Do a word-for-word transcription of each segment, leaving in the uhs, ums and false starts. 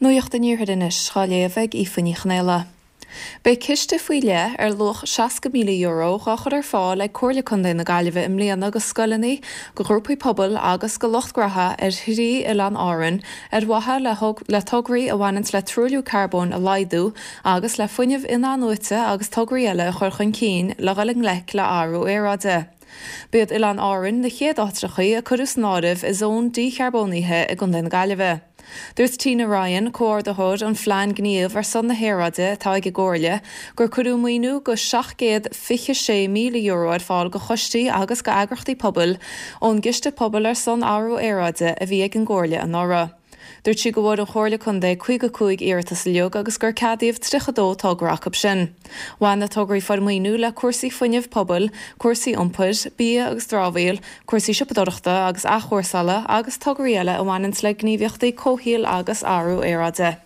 Nuocht in iarhad inis schaléveg I fanny chnéile. Bei ciste fuile ar loch seiasca míle euro gachar ar fáil ag cóirla chun na gaiileh im léana go scoilení go grúpaí pobl agus go lochtgratha ar thuí i lan áran ar watha le, le tograí a bhainint le trúliú carbón a laidú agus le funineh ina nuite agus tograí eile chuir chun cín le galing lech le áru éráide. Bead i lan áran na chéad átrachaí a churus náibh is ón dí charbóníthe i gunda na gaiileh. Dúirt Tina Ryan, cóir de hód an phlean gníomh ar son na héráide tá ag gcóirle, gur curú muoinú go seachcéad fiche sé míle euro ar fáil go choistí agus go agrachtaí pobl ón giste pobl ar son áru éráide a bhí ag an gcóirle an ára. Dúirt si go bhfuil an chóirla chun dé chuig a chuig iartas leog agus gur cadíomh trichadó tágrach ab sin. Bhain na tograí farmaoinú le cuasaí funineh pobl, cuasaí iompair, bí agus drábhail, cuasaí sipadóireachta agus achhuasala agus tograí eile a bhainint le gníomhiochtaí cóthaíl agus áru éráide.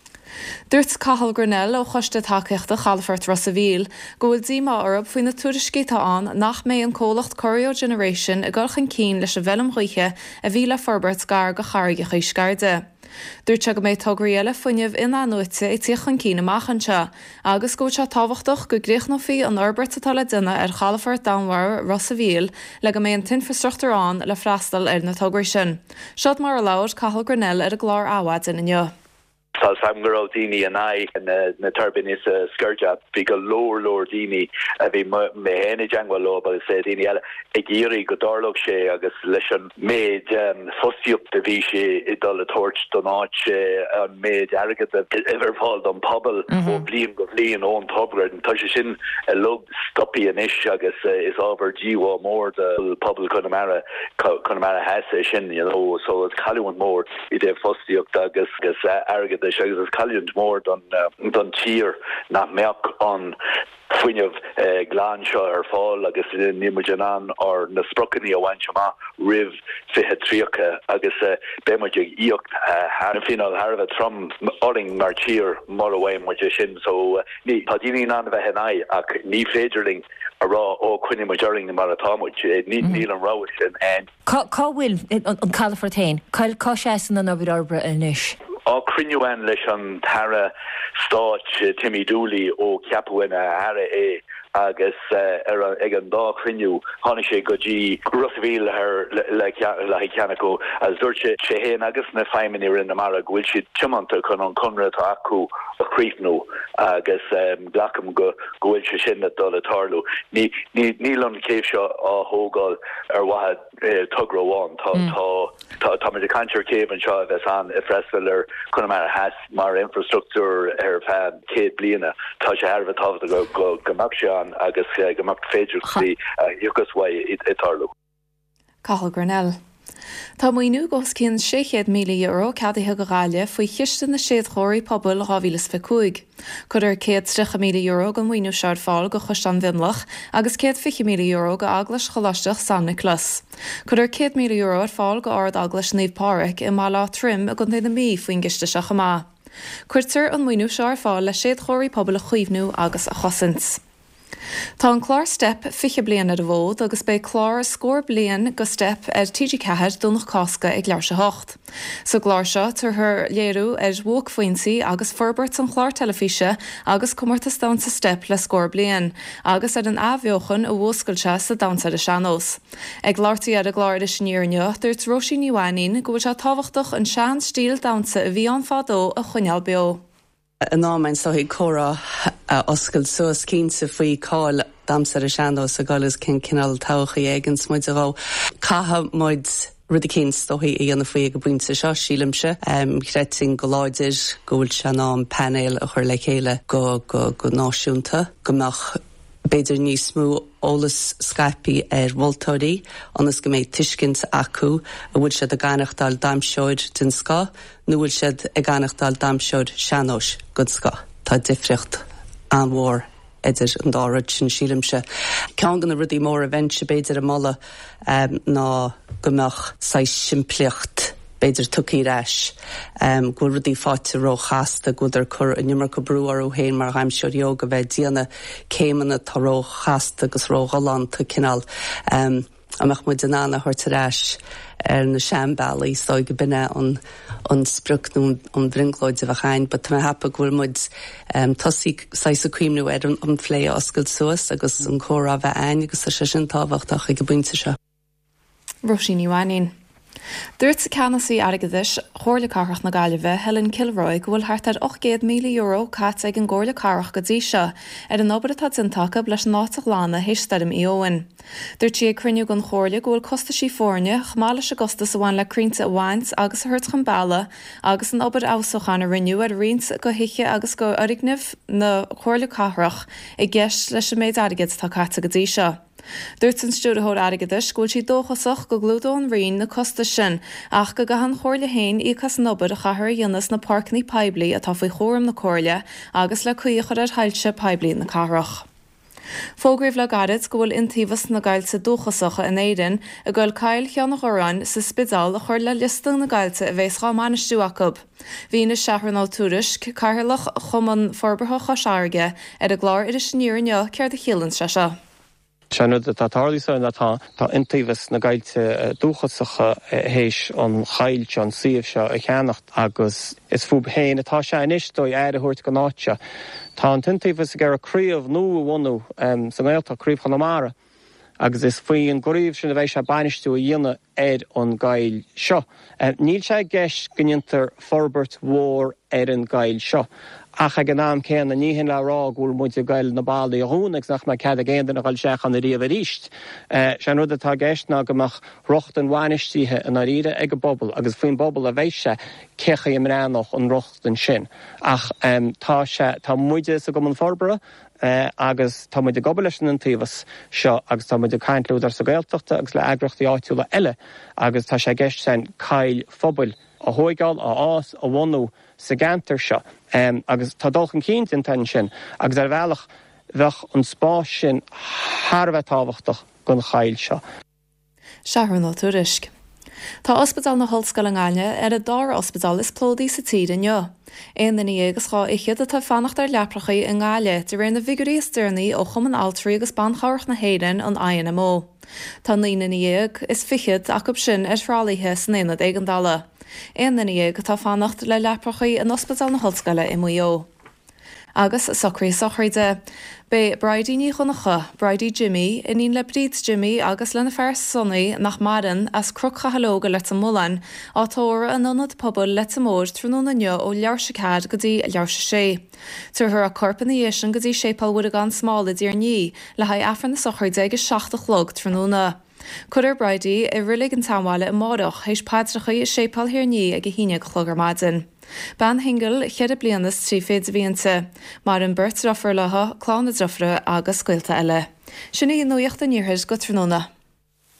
Dúirt Cathal Grinnell ó choiste takeíochta Chalfort Rossaville go bhfuil díma orb faoin na tuairiscítá an nach mé an cólacht Corio Generation a gulchan cín leis a bhelam chuiche a bhí le forbert gar go chairge chuis scarde. Dúirt se go méid tograí eile funineh ina nuite ag tíochan cín amachchanse, agus go se táhachtach go gréichnófaí an orbert atá duine ar Chalfort Downhar Rossaville le go mé an tinfrastruchtúrán le freastal ar na tograí sin. Sead mar a láir Cathal Grinnell ar a glár áhad in inniu. Tá sam go dini and I and na turbine is a scourge big a lower lower dini a bhí me henna jangwa lo ba sé dini eile ag géirí go darlog sé agus leis an méid fosiúp de bhí sé i dul a torch don áit an méid agad everfáil don pobl ó blion go blion ón pobl an tá sé sin a lug stoppi an isis agus is ábhar díhá mór de pobl Connemara Connemara has sin, you know, so it's callúin mór I dé fosiúpt agus agus agad de agus callúint mór don don tír na meach an funineh glánseo ar fáil agus nímuidir an ar na sprockaní a bhaintseama rih fithe tríocha agus bémuidir íocht ar final Harbh trom oring mar tír mar bhhaim muidir sin, so ní tá daoine an bheith henai ach ní féidirling a rá ó cuine muidiring na mar atámuid ní níl an ráid sin an. Cá bhfuil an Calafortain, cail cá sésan an nóbhid arbre inis? Á crinneúin leis an tara stáit Timmy Dooley ó ceapúin a hara é agus ar ag an dá crinneú tháinig sé go dtí Rossaville ar le ceannaú as dúirt sé sé héan agus na feiminí rin na mar bhfuil siad tiomanta chun an conrad acu a chríomhnú agus ghlacham go bhfuil sé sin dul atarlú. Ní níl an céimh seo á thógáil ar wathe tugraháin tá tá muidir cantir céimh an seo bheits an i freistal ar Connemara has mar infrastructúr ar fan céad bliana tá sé Harbh tábhachta go go goach sé agus goach féidir sí dúchas bhaid i tarlú. Cathal Grinnell. Tá muoinú gos cinn séchéad míle euro cadaithe go gáile faoi chiiste na séad chóirí pobl rábhílas fecuig. Chud ar céad trícha míle euro go muoinú seir fáil go chuist an bhimlach agus céad fiche míle euro go aglas choláisteach San Nicholas. Chud ar céad míle euro ar fáil go ard aglas Naomh Pádraic I má lá trim a go na mí faoin giste seach amá. Cuirtar an muoinú seir fáil le séad chóirí pobl a chuomhnú agus a chosint. Tá an chlár step fiche blian ar a bhód agus bei chlár scór blian go step ar tíidir ceithir dúnach cásca ag lear se hocht. So gláir seo tar thur léirú ar bhóg faoinsaí agus forbert an chlár telefíse agus cumarta stán sa step le scór blian, agus ar an ahheochan a bhóscailte sa damsa a seanós. Ag láirtaí ar a gláir is sníorneo dúirt Róisí Níomhainín go bhfuil se tábhachtach an sean stíl damsa a bhí an fádó a chuineal beo. An ámain so hí córa oscail suas cínsa faoi cáil damsar a seanó sa gálas cin cinál tácha éigen smuid a rá. Catha muid rudi cíns dóthaí í anna faoi go buinte seo sílimse. Chreiting go láidir go bhfuil se ná an panel a chur le chéile go go go náisiúnta gomach beidir níos mú ólas Skype ar bhultóirí anas go méid tuiscint acu a bhfuil siad a gánachtáil damseoir den sca, nó bhfuil siad a gánachtáil damseoir seanós go sca. Tá difriocht an mhór idir an dáraid sin sílimse. Ceann gan na rudí mór a bhaintse beidir a molla um, ná gomach sa siimpliocht beidir tucí reis. Um, go rudí fáte ró chasta go ar chur a nimar go brúar ó héin mar haimseoir yoga bheith díana céimena tá ró chasta agus ró galanta cinál. Um, amach mu den anna hortaráis ar na seanbailí so go binne an an spruchnú an bringlóid a bhachain, but tá hapa ghfuil mud um, tosí saisa cuimnú ar an an phlé oscail suas agus an chórá bheith ain agus sé sin táhachtach ag go buinte se. Roisin Iwanin. Dúirt sa ceannasaí airgeadis chóirla carach na Gaillimhe Helen Kilroy go bhfuil thart ar ochgéad míle euro cat ag an gcóirla carach go dtí seo ar an obair atá tintacha leis náteach lána héisteadam íoin. Dúirt sí cruniú an chóirla go bhfuil costa sí fórne chmála se gosta sa bhain le crínta bhaint agus a thuirt chun bailla agus an obair ásochán a riniu ar rint go hiiche agus go orignimh na chóirla carach i gceist leis an méid airgead tá cat go dtí seo. Dúirt an stúrathóir airgeadis gúil sí dóchasach go glúdó an rion na costa sin ach go gahan chóirla hain íchas nobar a chathair dionas na parcnaí peibli atá faoi chóram na cóirla agus le cuíochar ar hailte peibli na carach. Fógraibh le garid go bhfuil intíomhas na gailte dúchasacha in éireann a gcuil cail cheanna chorán sa spidáil a chuir le listang na gailte a bheits chá manistú acab. Bhí na seaarná túrisc cairlach chuman forbartha chasáirge ar a gláir ar a sníirne ceir de chélann se se. Seanú tá tálísa natá tá intíomhas na gailte dúchasacha héis an chailte an siomh seo a cheannacht agus is fúb héin atá se inistó ar a thuirt go náte. Tá an intíomhas gur a críomh nó bhhaú san éalta críomh Chonamara agus is faoí an goríomh sin a bheith se banistú a dhéine ar an gail seo. Níl sé gceist gnintar Forbert Mhór ar an gail seo. Ach ag an náam céan na níhinn le rá gúil muid a gail na bálaí a húnach nach me cead a géan na gail seach an riomh ríist. Se rud atá gceistná goach rocht an bhainistíthe in a riire ag go bobbal agus faoin bobbal a bheith se cecha im ránach an rocht an sin. Ach tá se tá muide a go an forbara agus tá muid a gobal leis an tíomhas seo agus tá muid a caiintlúdar sa gailteachta agus le agrachtaí áitiúla eile agus tá sé gceist san cail fphobal a hóigáil a ás a bhhaú sa gantar seo. Um, agus tá dulchan cínt in tan sin, agus ar bhealach bheith an spás sin tharbheith táhachtach gon chail seo. Seaarná túrisc. Tá ospidal na Hallscoil an Gáine ar a dár ospidal is plódaí sa tír inneo. Éon na agus chá ichiad a tá fannacht ar leprachaí an Gáile de réir na vigarí stearnaí ó chum an altrií agus banchairt na héireann an I N M O. Tá lína níag is fichiad acab sin ar frálaithe san éad ag an dala. Éon na níag tá fannacht le leprachaí an ospidal na Hallscoile i Mayo. Agus socraí sochraide. Bé Bridie ní chunacha, Bridie Jimmy, in íon le bríd Jimmy agus lena fer sonnaí nach maran as crucha halóga le a mulan, átóra an nonad pobl le a mór trúna neo ó learse cad go dtí learse sé. Tuair thur a corpan éisian go dtí sépal bud a gan smála díar ní, le ha affran na sochraide agus seachtach log trúna. Cuidir Bridie i rilig an tamháile i mádach héis pádracha i sépal hir ní ag a híine chlogar maidin. Ban hingel chead blianas trí féad bhíonta, mar an burt rafar letha, clán a drafra agus scoilta eile. Sinna í nuocht a níorthas go tróna.